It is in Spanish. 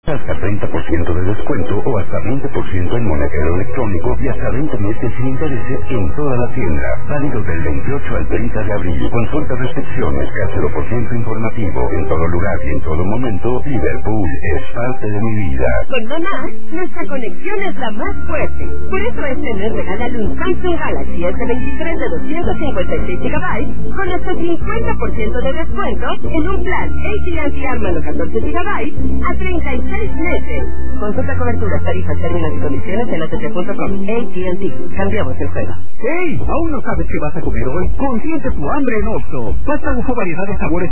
Hasta 30% de descuento o hasta 20% en monedero electrónico y hasta 20 meses sin intereses en toda la tienda. Válido del 28 al 30 de abril. Consulta restricciones, K0% informativo. En todo lugar y en todo momento, Liverpool es parte de mi vida. Con Mamá, nuestra conexión es la más fuerte. Por eso este mes regálale un Samsung Galaxy S23 de 256 GB con hasta 50% de descuento en un plan AT&T Armalo 14 GB a 36 meses. Consulta coberturas, tarifas, términos y condiciones en att.com. AT&T. Cambiamos el juego. ¡Hey! ¿Aún no sabes qué vas a comer hoy? Consiente tu hambre en Oxxo. Pasta uso variedad de sabores